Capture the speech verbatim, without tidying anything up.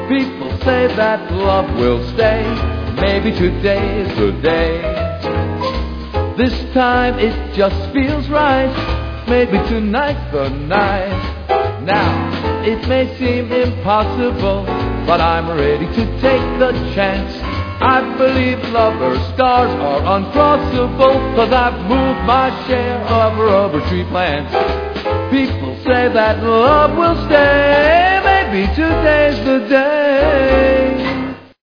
People say that love will stay. Maybe today's the day. This time it just feels right. Maybe tonight's the night. Now, it may seem impossible, but I'm ready to take the chance. I believe lovers' stars are uncrossable, 'cause I've moved my share of rubber tree plants. People say that love will stay. Maybe today's the day.